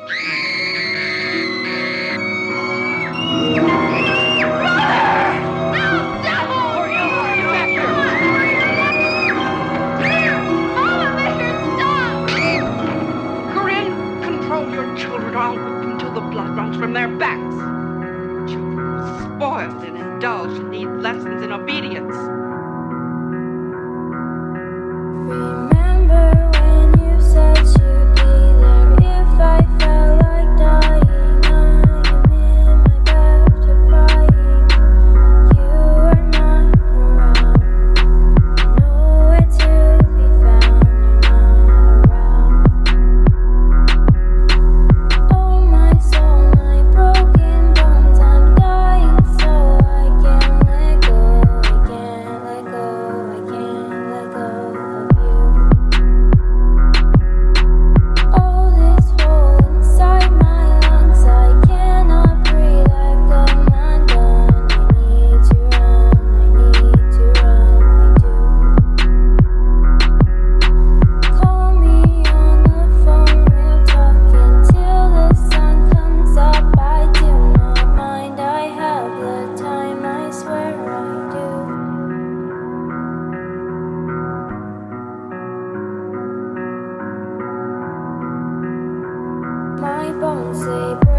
From their backs. Children are spoiled and indulged and need lessons in obedience. Remember when you said you'd be there if I felt like dying? I am in my bed crying. You are not around. Nowhere to be found. You're not around. Oh my soul, my broken bones. I'm dying so I can't let go. I can't let go. I can't let go of you. All this hole inside my lungs, I cannot breathe. I've gone undone. I need to run. I need to run. I do. Call me on the phone. We'll talk until the sun comes up. I do not mind. I have the time. I swear I do. My bones, they